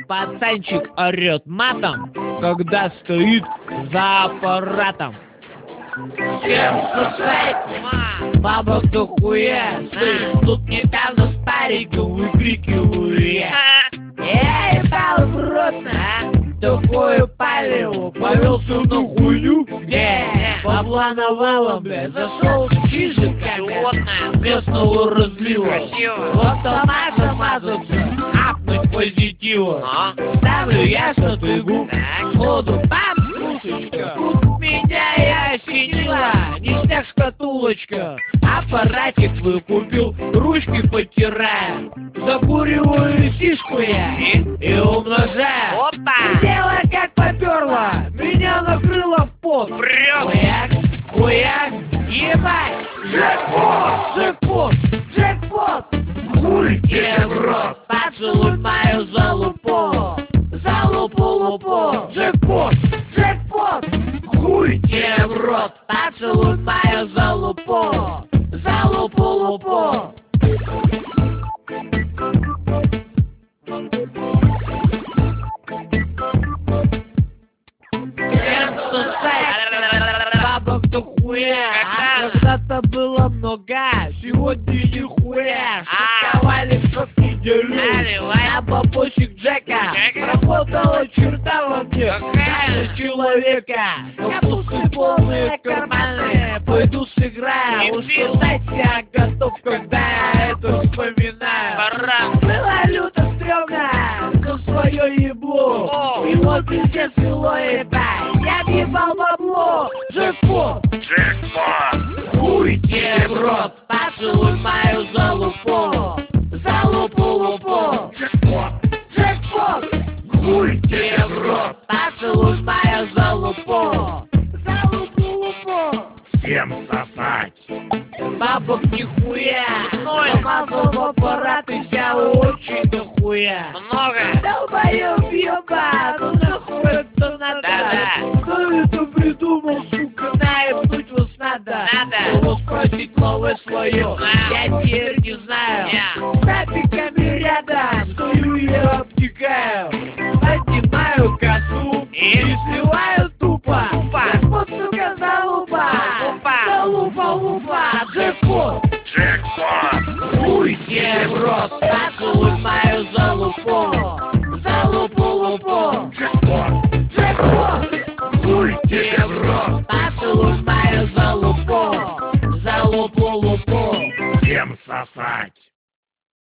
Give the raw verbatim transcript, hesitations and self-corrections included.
пацанчик орет матом, когда стоит за аппаратом. Всем сосать, бабок дохуя. Слышь, тут недавно с париком выкрикиваю я. Я ебал в рот на такое палево. Повелся на хуйню, где бабла навалом, бля. Зашел с чижиками местного разлива. В автомат мазаться, апнуть позитива. Ставлю я шатыгу, сходу бам, слушечка. Тут меня я осенила, ништяк шкатулочка. Аппаратик выкупил, ручки потираю. Закуриваю сишку я и умножаю. Опа! Дело как поперло, меня накрыло в пот. Хуяк, хуяк, ебать! Джекпот, джекпот, джекпот! Хуй тебе в рот, поцелуй мою залупу. Залупу-лупу, джекпот, джекпот! Хуй тебе в рот, поцелуй мою залупу. Залупу-лупу. Всем сосать, бабок дохуя. Когда-то было много, сегодня нихуя. Шутковали в шопке делю, на бабосик Джека. Работала черта во мне, на человека. Капусты полные карманы, пойду сыграю. Уж сосать я готов, когда я это вспоминаю. Было люто стрёмно за свое ебло. Его пиздец вело ебать, я въебал бабло. Джекпот, Джекпот! хуй тебе в рот, поцелуй мою залупу. Залупу-лупу. Джекпот! Джекпот! Хуй тебе в рот, поцелуй мою залупу. Залупу-лупу. Всем сосать! Бабок нихуя, намазал в аппарат и взял очень дохуя. Много. Долбоёб еба, ну нахуй это надо? Да-да. Кто это придумал, сука, наебнуть вас надо? Надо. Кого спросить ловы свою, Знаю. я теперь не знаю. Я. С напиками рядом,